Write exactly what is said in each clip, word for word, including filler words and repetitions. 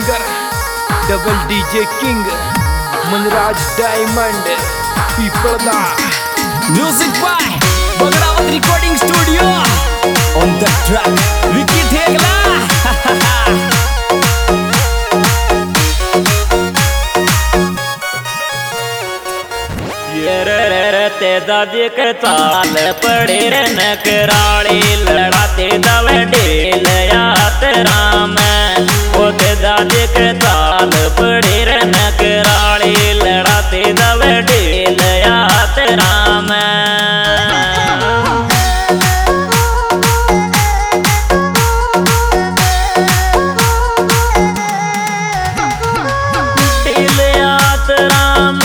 Singer double DJ king Manraj diamond Pipalda music by Bagdawat recording studio on the track Vicky Thegla ते दादी के ताल पड़े रे नकराली लड़ाते दवे ढेल यात राम ओ ते दादी के ताल पड़े रे नकराली लड़ाते दवे ढेल यात राम ढेल यात राम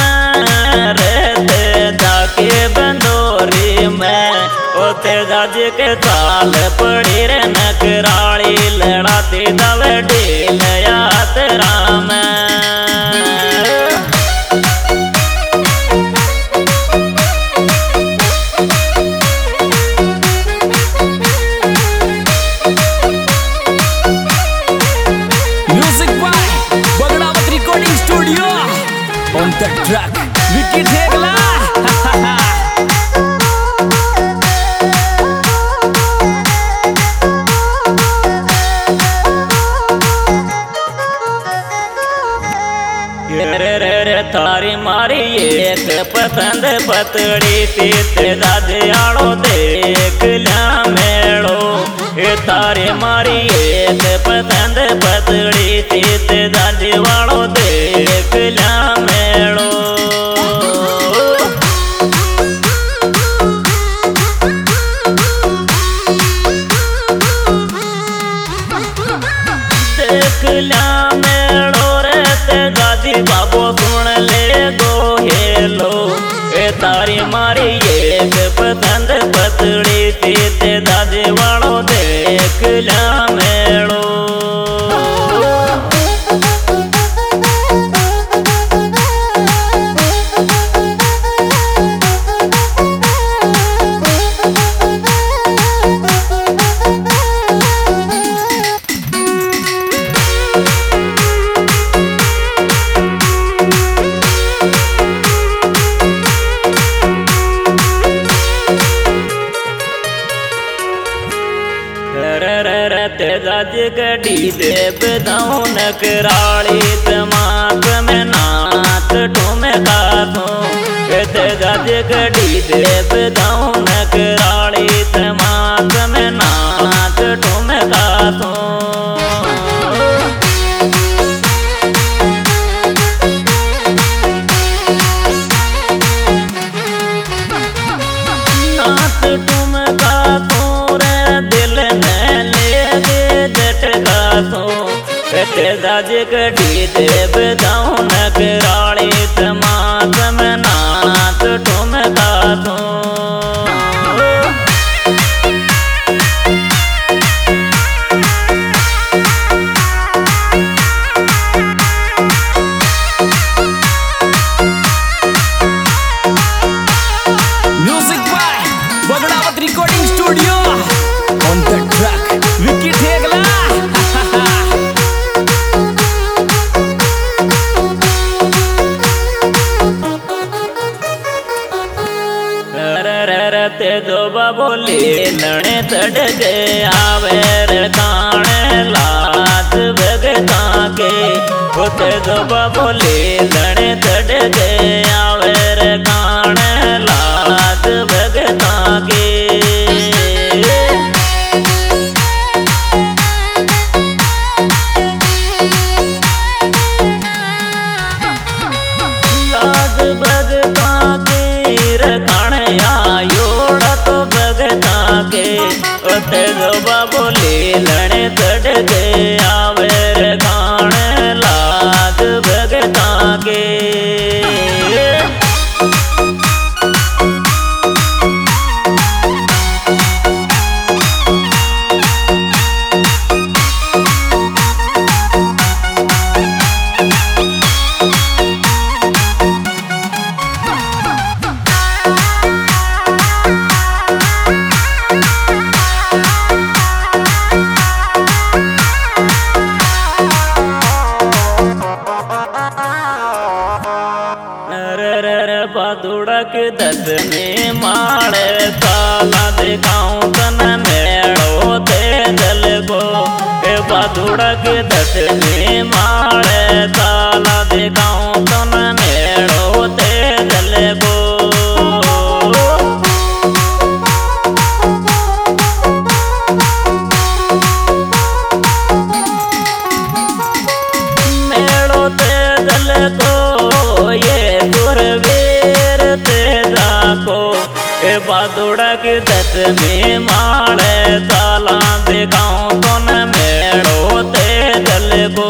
बंदोरी में ओते दाज के ताल पड़ी रे नकराली लड़ाती दवे ढेल यात Ram music by Bagdawat recording studio on the track Vicky Thegla थारी मारी एक पसंद पतड़ी तीत दादियाड़ो देख ल्या मेड़ो ए थारी मारी एक पसंद पतड़ी तीत दादियाड़ो देख ल्या मेड़ो देख ल्या मेड़ो रे ते दादी बाबो सुन ले गो हेलो ए तारी मारी एक पसंद पतड़ी तीत दादी वालों देख ल्या मेड़ो ते दाज गड़ी दे बदाऊं नकराली दिमाग में नात ठूमे खातों ते दाज गड़ी दे बदाऊं नकराली दिमाग में नात ठूमे खातों नात ठूमे खातों रे दिल में ते दाज गड़ी दे बदाऊं नकराली दिमाग में नात ठूम खातों music by Bagdawat recording studio on the track Vicky Thegla ते दो बोली लड़े तड़के आवे रे काने लात भगता के ते दो बोली लड़े तड़के आवे रे काने लात भगता के लात भगता के रखाने आयोड़ा तो भगता के ओते दो बोली लड़े तड़के आवे रे गाने लाग भगता के बादुड़क दसवीं माड़े ताला दिखाऊं तन मेड़ो ते दल को ए बादुड़क दसवीं माड़े ताला दिखाऊं तन मेड़ो ते दल को मेड़ो ते दल को ये गुरवीर ते जाको ए बादुड़क दसवीं माड़े ताला दिखाऊं तो न मेड़ो ते दल को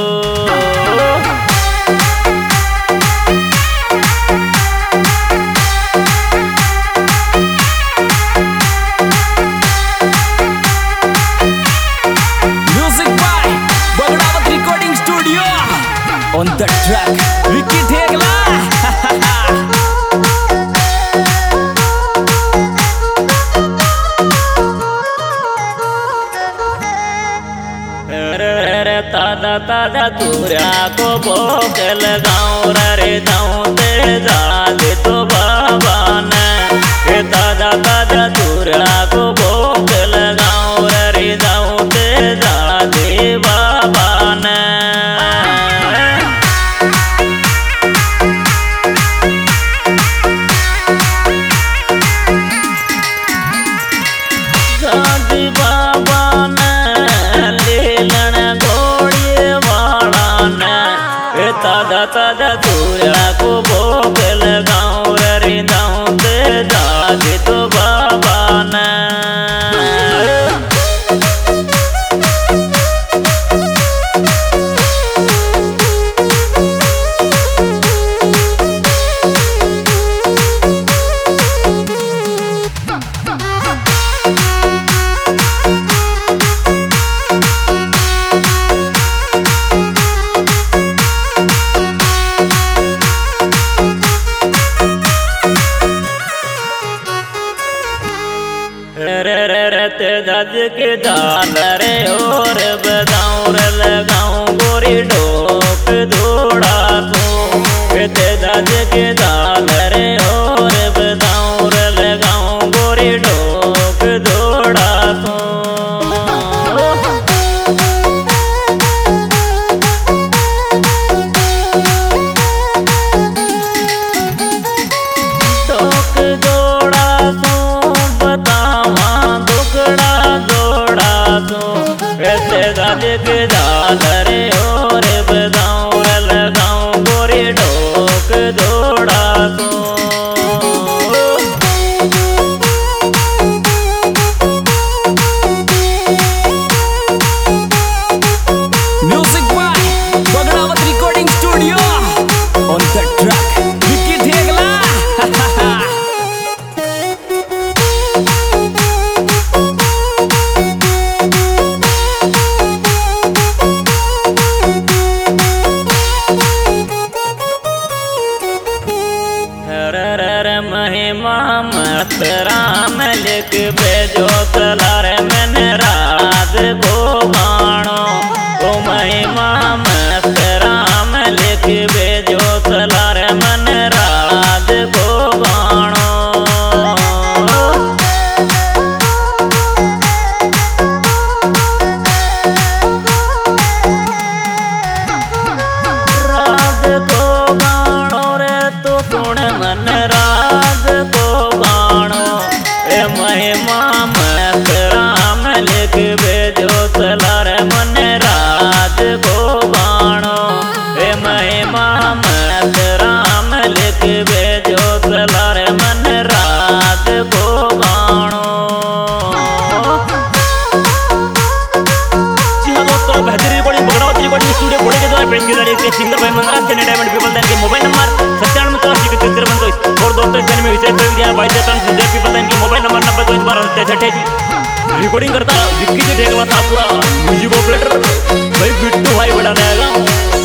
music by Bagdawat recording studio on the track Vicky Thegla. ताजा ताजा तुरा को भोग लगाऊं रे जाऊं ते जादे तो बाबा ने ताजा ताजा तुरा को भोग लगाऊं रे जाऊं ते जादे बाबा ने जादे बाबा ने ताजा ताजा तुरा को भोग लगाऊं रे जाऊं ते जादे तो बाबा ने जज के जाल रे और बजाऊं रे लगाऊं गोरी ढोक दौड़ा तू ते जज के जाल रे और बजाऊं रे लगाऊं गोरी ढोक दौड़ा तू ढोक दौड़ा तू बतावा ऐसे गाज के जाल रे और बजाऊं लगाऊं गोरी ढोक दौड़ा तू music by Bagdawat recording studio on the track Vicky Thegla. महिमा मत राम लिख भेजो तलार मैंने राज को गाणो ओ महिमा मत राम लिख भेजो तलार मन राज को गाणो राज को गाणो रे तो सुन मन राज को गाणो ए महिमा मत राम लिख भेजो तलार मन राज को गाणो ए महिमा मत राम लिख भेजो तलार मन राज को गाणो। जी हाँ दोस्तों, बेहतरीन recording Bagdawat recording studio Pune के द्वारा पेश की जा रही है सिंगर भाई मंगराज चेन्नई डायमंड पीपल दैन के मोबाइल नंबर सत्तानवे चौरासी के तिरपन दो और दोस्तों इस में विशेष कर दिया भाई चेतन सुजय पीपल दैन के मोबाइल नंबर नब्बे दो बारह तिरसठ है जी। रिकॉर्डिंग करता विक्की जी ढेगवा था पूरा म्यूजिक ऑपरेटर भाई बिट्टू भाई बड़ा रहेगा।